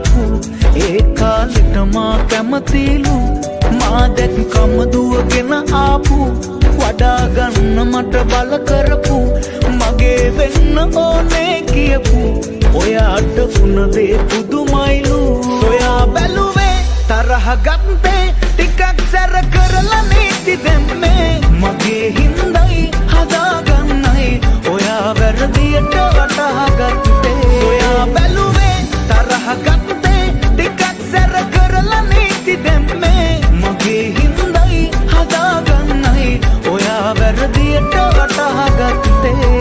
හිඳපු ඒ කාලෙට මා කැමතිලු මා දැක්කම දුවගෙන ආපු වඩා ගන්න මට බල කරපු මගේ වෙන්න ඕනේ කියපු ඔයාට වුණ දේ පුදුමයිලු ඔයා බැලුවේ තරහ ගත්තේ ටිකක් සැර කරලා නීති දැම්මේ මගේ හින්දයි හදාගන්නයි ඔයා වැරදියට වටහා ගත්තේ ඔයා බැලුවේ තරහ ගත්තේ ටිකක් සැර කරලා නීති දැම්මේ මගේ හින්දයි හදාගන්නයි ඔයා වැරදියට වටහා ගත්තේ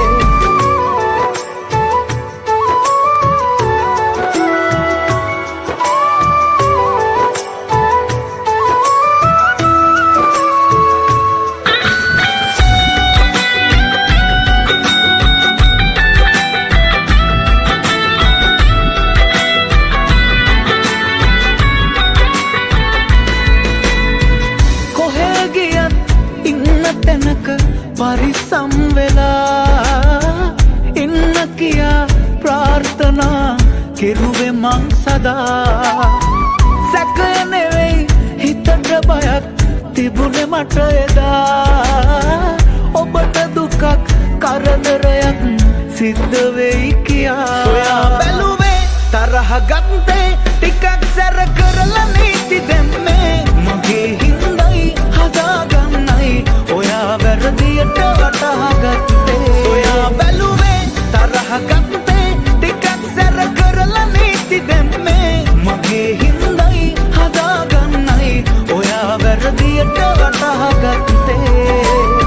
परिसम वेला इन्न किया प्रार्थना किरुवे मं सदा सैकने वे हितट बයක් තිබුණේ මට එදා ඔබට දුකක් කරදරයක් සිද්ධ වෙයි කියා ඔයා බැලුවේ තරහ ගත්තේ ටිකක් සැර කරලා නීති දැම්මේ මගේ හින්දයි හදාගන්නයි ඔයා වැරදියට වටහා ගත්තේ ඔයා බැලුවේ තරහ ගත්තේ ටිකක් සැර කරලා නීති දැම්මේ මගේ හින්දයි හදාගන්නයි ඔයා වැරදියට වටහා ගත්තේ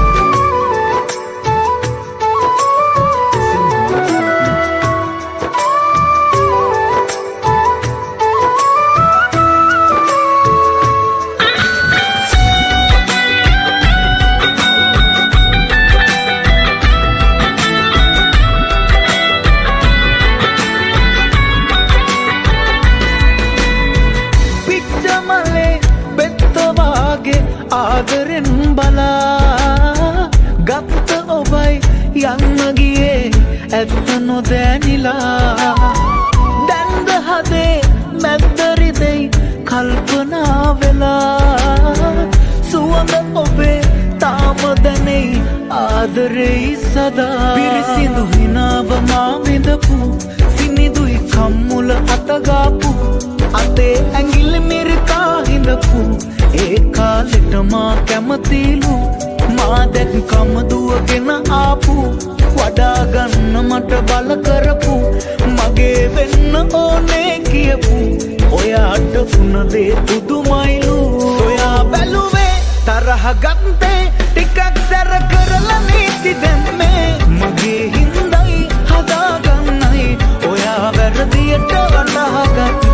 ආදරෙන් බලා ගත්ත ඔබයි යන්න ගියේ ඇත්ත නොදැනිලා දැන්ද හදේ මැද්දරිදෙයි කල්පනා වෙලා සුවඳ ඔබේ තාම දැනෙයි ආදරෙයි සදා පිරිසිදු හිනාව මා විඳපු සිනිදුයි කම්මුල අතගාපු අතේ ඇඟිලි මිරිකා හිඳපු ඒ කාලෙට මා කැමතිලු මා දැක්කම දුවගෙන ආපු වඩා ගන්න මට බල කරපු මගේ වෙන්න ඕනේ කියපු ඔයාට වුණ දේ පුදුමයිලු ඔයා බැලුවේ තරහ ගත්තේ ටිකක් සැර කරලා නීති දැම්මේ මගේ හින්දයි හදාගන්නයි ඔයා වැරදියට වටහා ගත්තේ